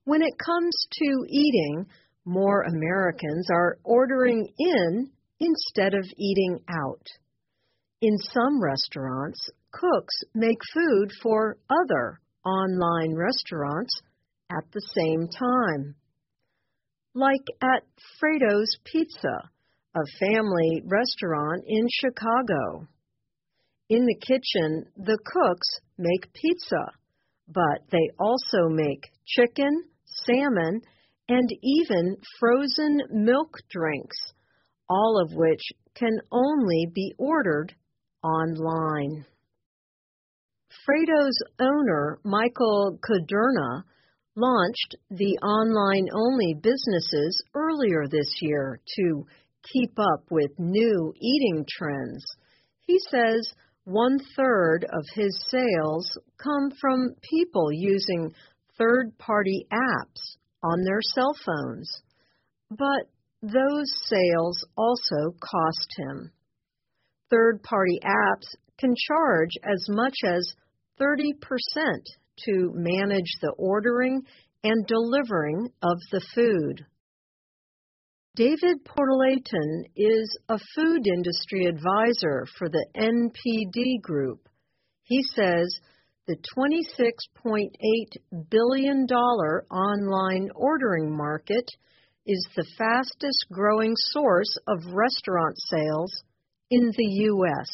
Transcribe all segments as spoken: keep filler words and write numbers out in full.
When it comes to eating, more Americans are ordering in instead of eating out. In some restaurants, cooks make food for other online restaurants at the same time. Like at Fredo's Pizza, a family restaurant in Chicago. In the kitchen, the cooks make pizza, but they also make chicken, salmon, and even frozen milk drinks, all of which can only be ordered online. Fredo's owner, Michael Kuderna, launched the online-only businesses earlier this year to keep up with new eating trends. He says one-third of his sales come from people using third-party apps on their cell phones. But those sales also cost him. Third-party apps can charge as much as thirty percent to manage the ordering and delivering of the food. David Portalatin is a food industry advisor for the N P D Group. He says the twenty-six point eight billion dollars online ordering market is the fastest growing source of restaurant sales in the U S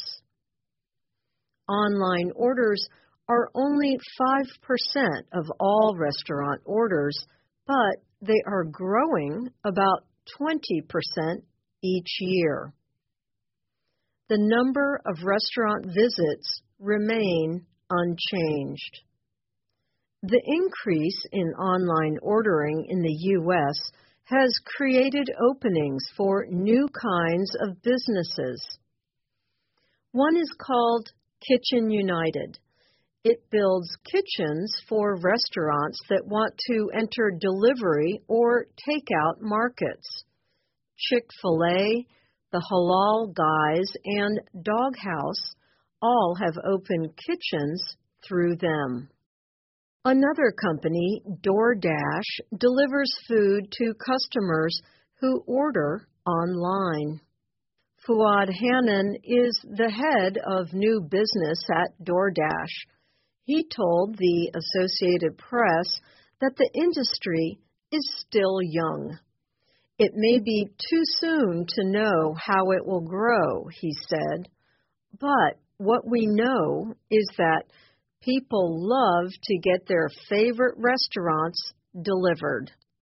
Online orders are only five percent of all restaurant orders, but they are growing about twenty percent each year. The number of restaurant visits remain unchanged. The increase in online ordering in the U S has created openings for new kinds of businesses. One is called Kitchen United. It builds kitchens for restaurants that want to enter delivery or takeout markets. Chick-fil-A, the Halal Guys, and Doghouse all have opened kitchens through them. Another company, DoorDash, delivers food to customers who order online. Fuad Hannan is the head of new business at DoorDash. He told the Associated Press that the industry is still young. It may be too soon to know how it will grow, he said, but what we know is that people love to get their favorite restaurants delivered.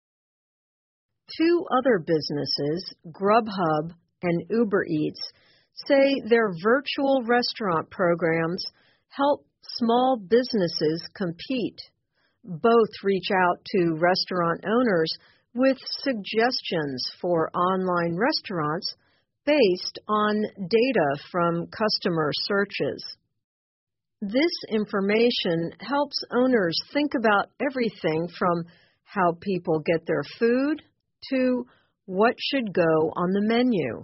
Two other businesses, Grubhub and Uber Eats, say their virtual restaurant programs help small businesses compete. Both reach out to restaurant owners with suggestions for online restaurants based on data from customer searches. This information helps owners think about everything from how people get their food to what should go on the menu.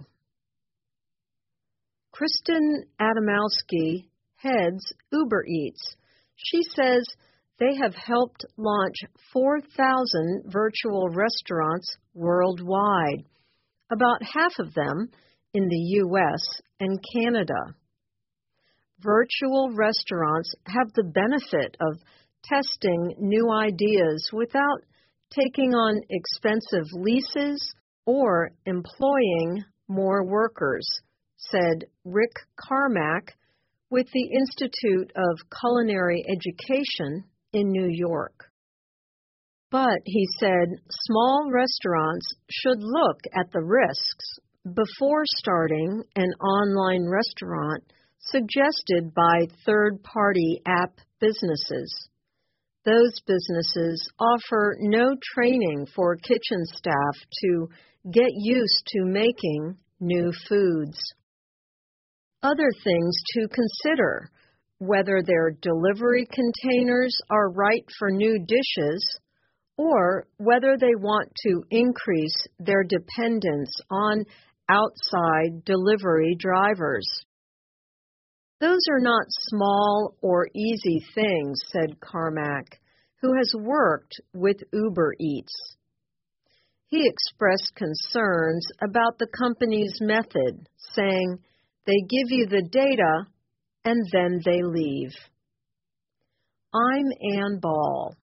Kristen Adamowski heads Uber Eats. She says they have helped launch four thousand virtual restaurants worldwide, about half of them in the U S and Canada. Virtual restaurants have the benefit of testing new ideas without taking on expensive leases or employing more workers, said Rick Carmack with the Institute of Culinary Education in New York. But, he said, small restaurants should look at the risks before starting an online restaurant suggested by third-party app businesses. Those businesses offer no training for kitchen staff to get used to making new foods. Other things to consider: whether their delivery containers are right for new dishes, or whether they want to increase their dependence on outside delivery drivers. Those are not small or easy things, said Carmack, who has worked with Uber Eats. He expressed concerns about the company's method, saying they give you the data and then they leave. I'm Ann Ball.